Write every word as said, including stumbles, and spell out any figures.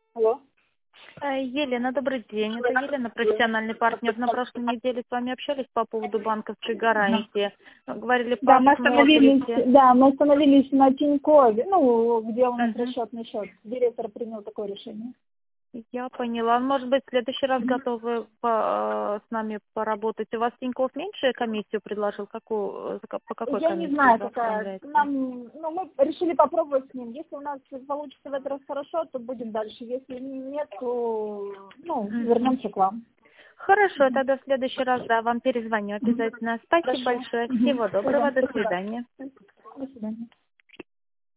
Алло. Э, Елена, добрый день. Это Елена, профессиональный партнер. На прошлой неделе с вами общались по поводу банковской гарантии. Говорили, Да, мы остановились, посмотрите. да, мы остановились на Тинькове, ну, где у нас Мгм. расчетный счет. Директор принял такое решение. Я поняла. Может быть, в следующий раз готовы по- с нами поработать. У вас Тинькофф меньшую комиссию предложил? Какую, за ка- по какой Я не комиссии знаю, вы какая. оформляете? Нам, ну, мы решили попробовать с ним. Если у нас получится в этот раз хорошо, то будем дальше. Если нет, то, ну, Мгм. вернемся к вам. Хорошо, тогда в следующий раз, да, вам перезвоню обязательно. Спасибо Хорошо. большое. Мгм. Всего доброго. Всё, До спасибо. свидания. До свидания.